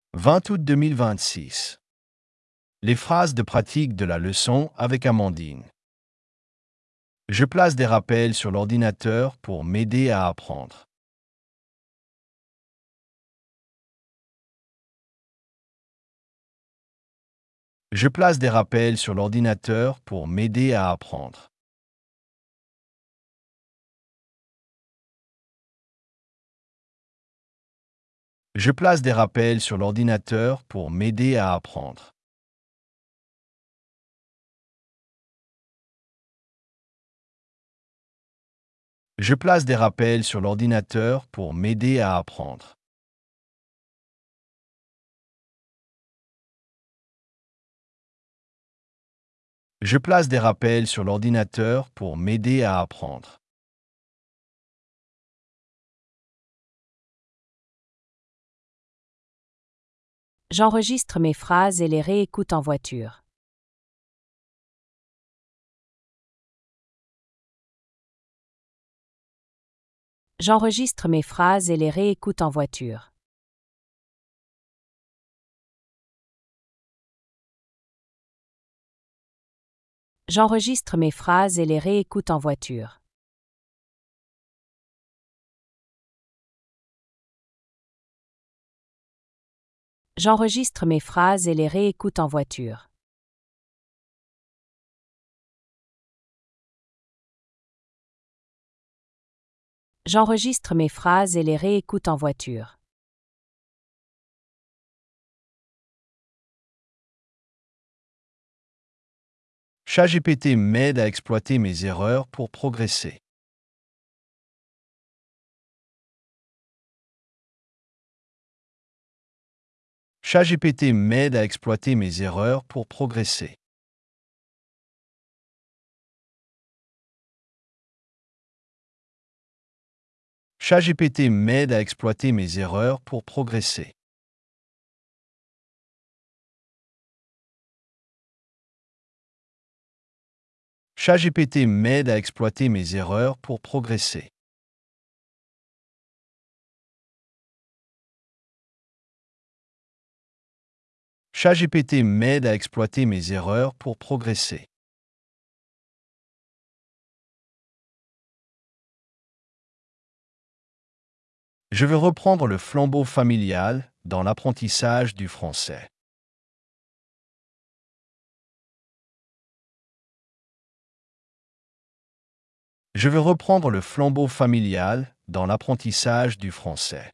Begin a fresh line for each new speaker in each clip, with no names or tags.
20 août 2026. Les phrases de pratique de la leçon avec Amandine. Je place des rappels sur l'ordinateur pour m'aider à apprendre. Je place des rappels sur l'ordinateur pour m'aider à apprendre. Je place des rappels sur l'ordinateur pour m'aider à apprendre. Je place des rappels sur l'ordinateur pour m'aider à apprendre. Je place des rappels sur l'ordinateur pour m'aider à apprendre.
J'enregistre mes phrases et les réécoute en voiture. J'enregistre mes phrases et les réécoute en voiture. J'enregistre mes phrases et les réécoute en voiture. J'enregistre mes phrases et les réécoute en voiture. J'enregistre mes phrases et les réécoute en voiture.
ChatGPT m'aide à exploiter mes erreurs pour progresser. ChatGPT m'aide à exploiter mes erreurs pour progresser. ChatGPT m'aide à exploiter mes erreurs pour progresser. ChatGPT m'aide à exploiter mes erreurs pour progresser. ChatGPT m'aide à exploiter mes erreurs pour progresser. Je veux reprendre le flambeau familial dans l'apprentissage du français. Je veux reprendre le flambeau familial dans l'apprentissage du français.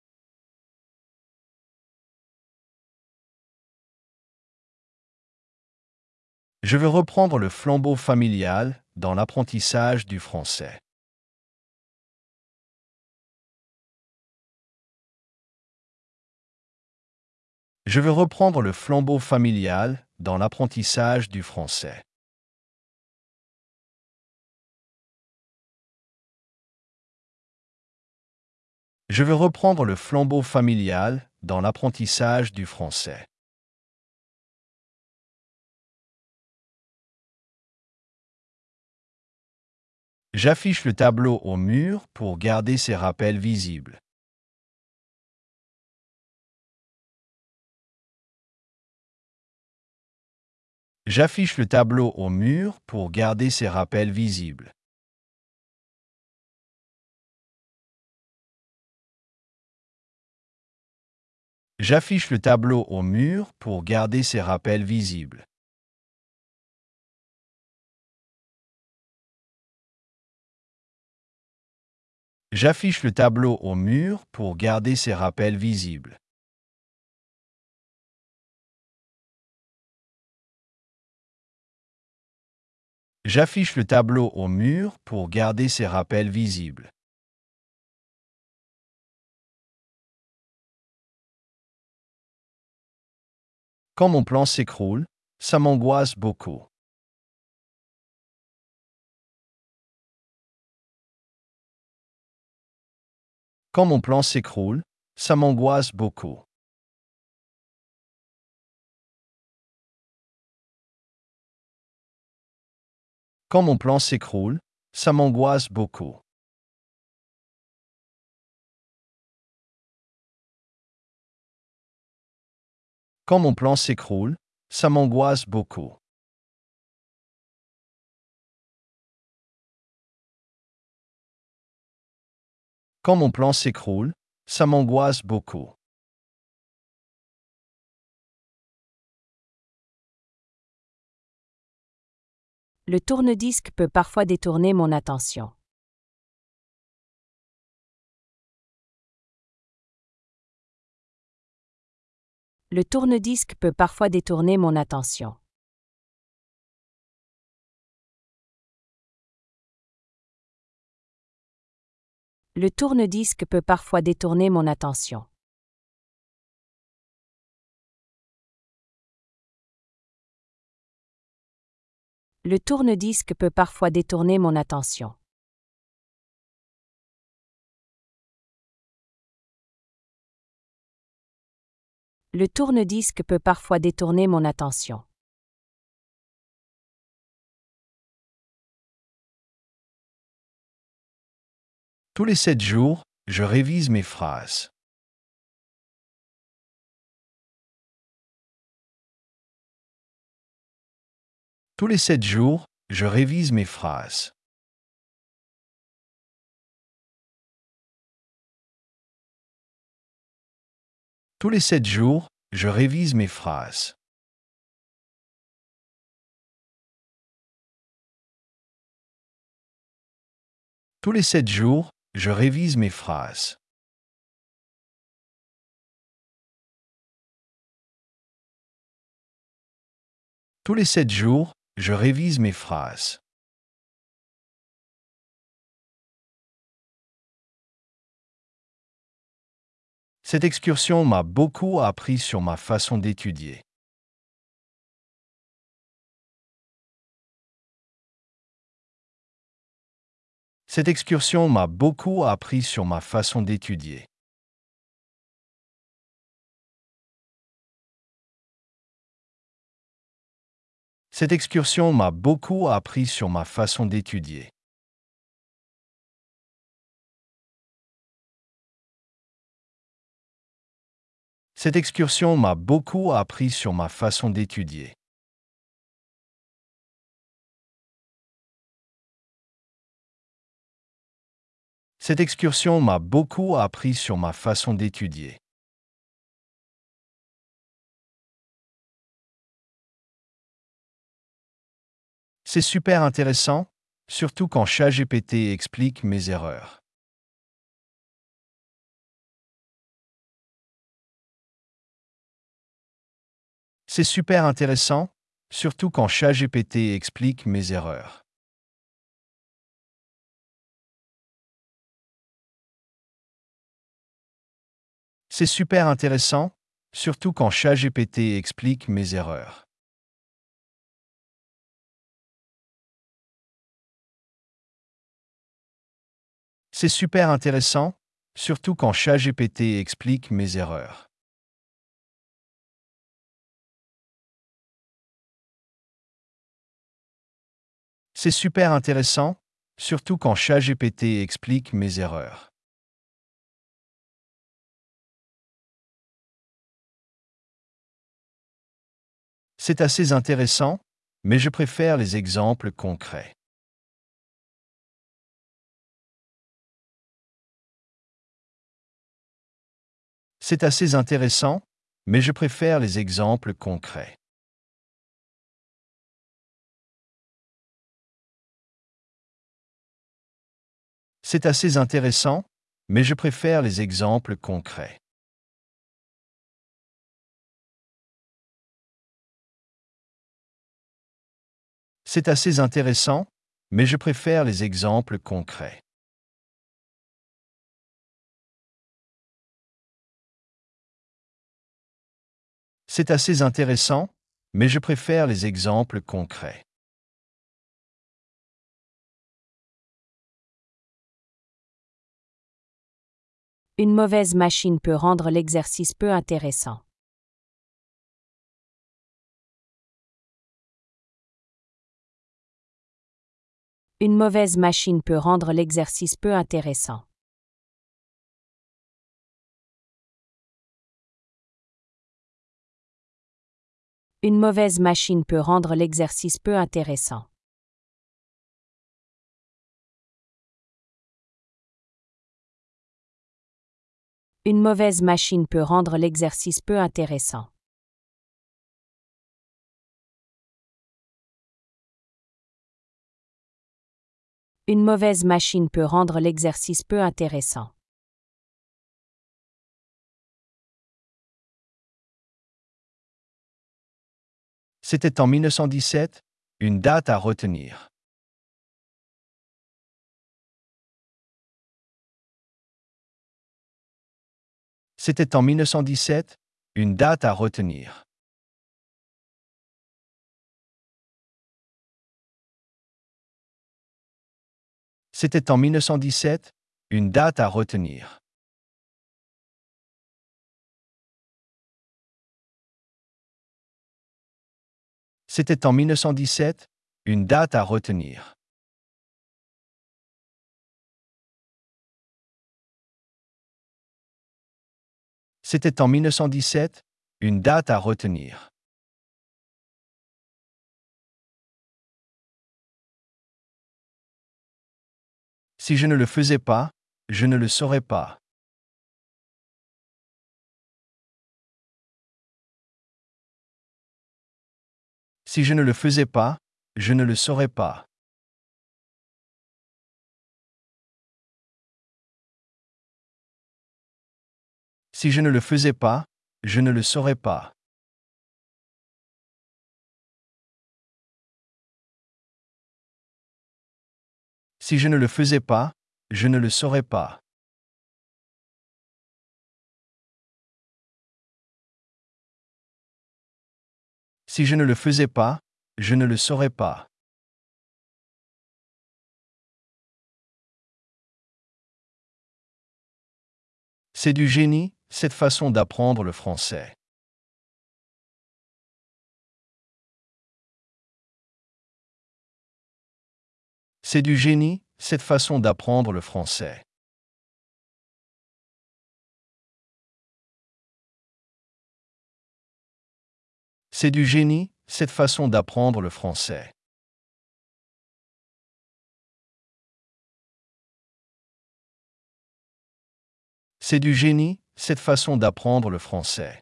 Je veux reprendre le flambeau familial dans l'apprentissage du français. Je veux reprendre le flambeau familial dans l'apprentissage du français. Je veux reprendre le flambeau familial dans l'apprentissage du français. J'affiche le tableau au mur pour garder ces rappels visibles. J'affiche le tableau au mur pour garder ces rappels visibles. J'affiche le tableau au mur pour garder ces rappels visibles. J'affiche le tableau au mur pour garder ces rappels visibles. J'affiche le tableau au mur pour garder ces rappels visibles. Quand mon plan s'écroule, ça m'angoisse beaucoup. Quand mon plan s'écroule, ça m'angoisse beaucoup. Quand mon plan s'écroule, ça m'angoisse beaucoup. Quand mon plan s'écroule, ça m'angoisse beaucoup. Quand mon plan s'écroule, ça m'angoisse beaucoup.
Le tourne-disque peut parfois détourner mon attention. Le tourne-disque peut parfois détourner mon attention. Le tourne-disque peut parfois détourner mon attention. Le tourne-disque peut parfois détourner mon attention. Le tourne-disque peut parfois détourner mon attention.
Tous les 7 jours, je révise mes phrases. Tous les 7 jours, je révise mes phrases. Tous les 7 jours, je révise mes phrases. Tous les 7 jours, je révise mes phrases. Tous les 7 jours, je révise mes phrases. Cette excursion m'a beaucoup appris sur ma façon d'étudier. Cette excursion m'a beaucoup appris sur ma façon d'étudier. Cette excursion m'a beaucoup appris sur ma façon d'étudier. Cette excursion m'a beaucoup appris sur ma façon d'étudier. Cette excursion m'a beaucoup appris sur ma façon d'étudier. C'est super intéressant, surtout quand ChatGPT explique mes erreurs. C'est super intéressant, surtout quand ChatGPT explique mes erreurs. C'est super intéressant, surtout quand ChatGPT explique mes erreurs. C'est super intéressant, surtout quand ChatGPT explique mes erreurs. C'est super intéressant, surtout quand ChatGPT explique mes erreurs. C'est assez intéressant, mais je préfère les exemples concrets. C'est assez intéressant, mais je préfère les exemples concrets. C'est assez intéressant, mais je préfère les exemples concrets. C'est assez intéressant, mais je préfère les exemples concrets. C'est assez intéressant, mais je préfère les exemples concrets.
Une mauvaise machine peut rendre l'exercice peu intéressant. Une mauvaise machine peut rendre l'exercice peu intéressant. Une mauvaise machine peut rendre l'exercice peu intéressant. Une mauvaise machine peut rendre l'exercice peu intéressant. Une mauvaise machine peut rendre l'exercice peu intéressant.
C'était en 1917, une date à retenir. C'était en 1917, une date à retenir. C'était en 1917, une date à retenir. C'était en 1917, une date à retenir. C'était en 1917, une date à retenir. Si je ne le faisais pas, je ne le saurais pas. Si je ne le faisais pas, je ne le saurais pas. Si je ne le faisais pas, je ne le saurais pas. Si je ne le faisais pas, je ne le saurais pas. Si je ne le faisais pas, je ne le saurais pas. C'est du génie, cette façon d'apprendre le français. C'est du génie, cette façon d'apprendre le français. C'est du génie, cette façon d'apprendre le français. C'est du génie, cette façon d'apprendre le français.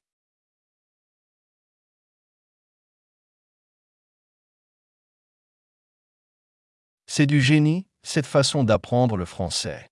C'est du génie, cette façon d'apprendre le français.